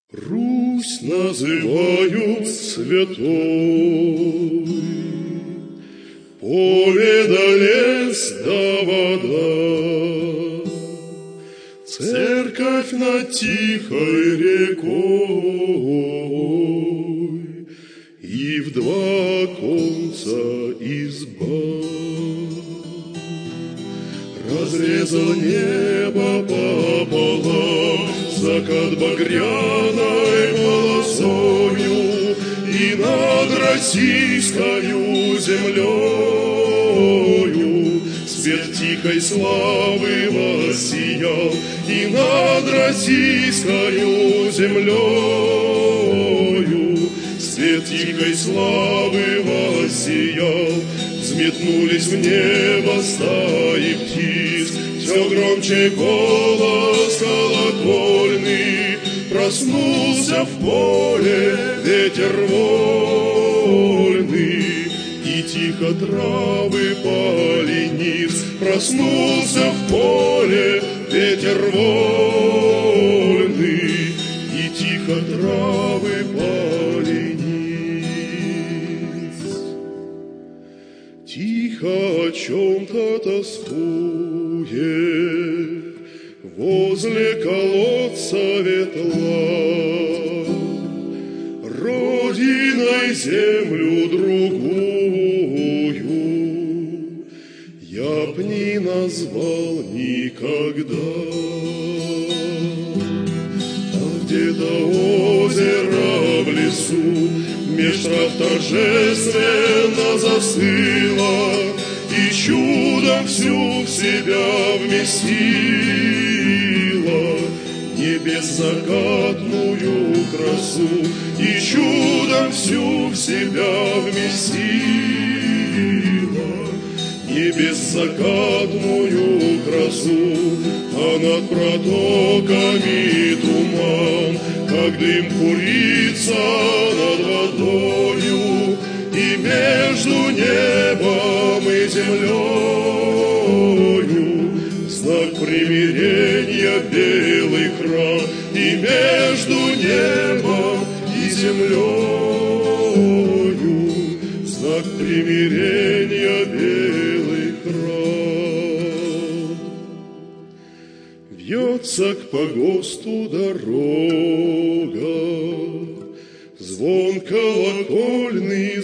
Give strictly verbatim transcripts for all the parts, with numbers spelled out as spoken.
Русь называют святой, поле да лес да вода, церковь над тихой рекой и в два конца изба. Разрезал небо пополам закат багряной полосою, и над российскою землею свет тихой славы воссиял, и над российскою землею свет тихой славы воссиял. Взметнулись в небо стаи птиц, все громче голос колокольный, проснулся в поле ветер вольный, и тихо травы полениц. Проснулся в поле ветер вольный, и тихо травы полениц. Тихо о чем-то тоскует возле колодца ветла, родиной землю другую я б не назвал никогда. А где-то озеро в лесу меж трав торжественно застыло, и чудом всю в себя вместила небесно-закатную красу, и чудом всю в себя вместила небесно-закатную красу. А над протоками туман, как дым курица над водою, и между небом и землею знак примирения белый храм, и между небом и землею знак примирения белый храм. Вьется к погосту дорога, звон колокольный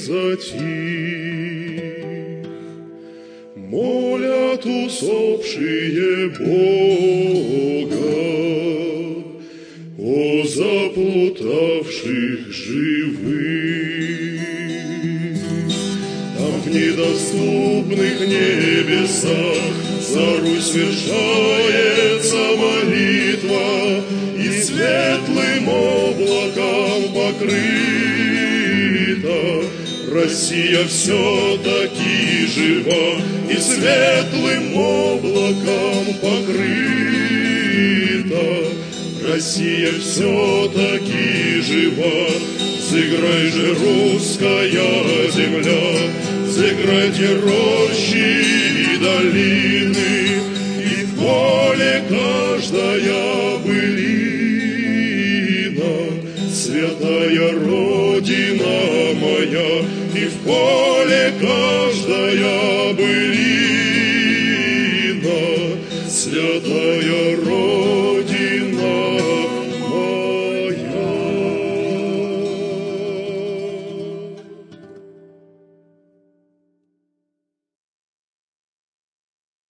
затих, молят усопшие Бога о заплутавших живых. Там в недоступных небесах за Русь свершается молитва, и светлым облаком покрыта Россия все-таки жива, и светлым облаком покрыта Россия все-таки жива. Сыграй же, русская земля, сыграйте рощи и долины, и в поле каждая былина, святая Родина моя, и в поле каждая